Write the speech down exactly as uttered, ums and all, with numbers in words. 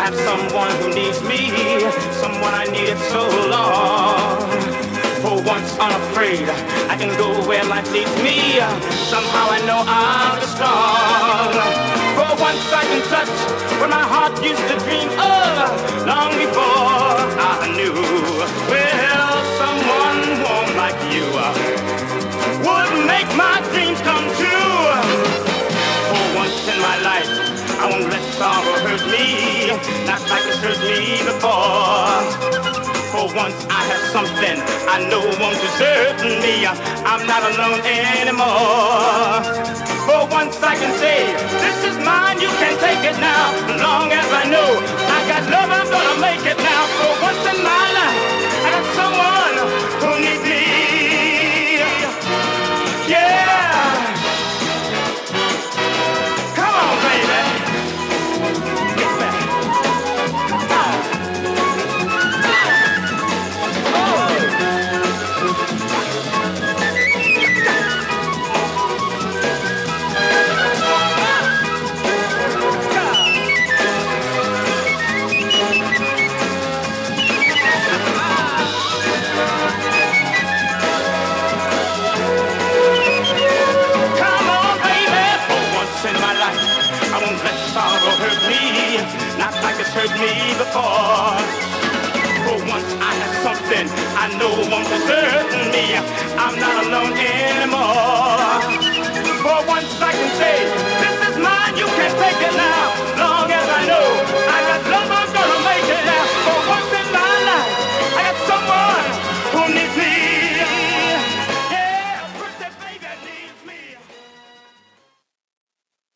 have someone who needs me, someone I needed so long. For once unafraid, I can go where life leads me. Somehow I know I'll be strong. For once I can touch what my heart used to dream of long before I knew. Well, someone warm like you would make my dreams come true. For once in my life, I won't let sorrow hurt me, not like it's hurt me before. For once I have something I know won't desert me. I'm not alone anymore. For once I can say, this is mine, you can take it now. Long as I know I got love, I'm gonna make it now. For once in my life, I got someone who needs me. Yeah. Come on, baby. Get back. Sorrow hurt me, not like it's hurt me before. For once I have something I know won't desert me. I'm not alone anymore. For once I can say, this is mine, you can take it now. Long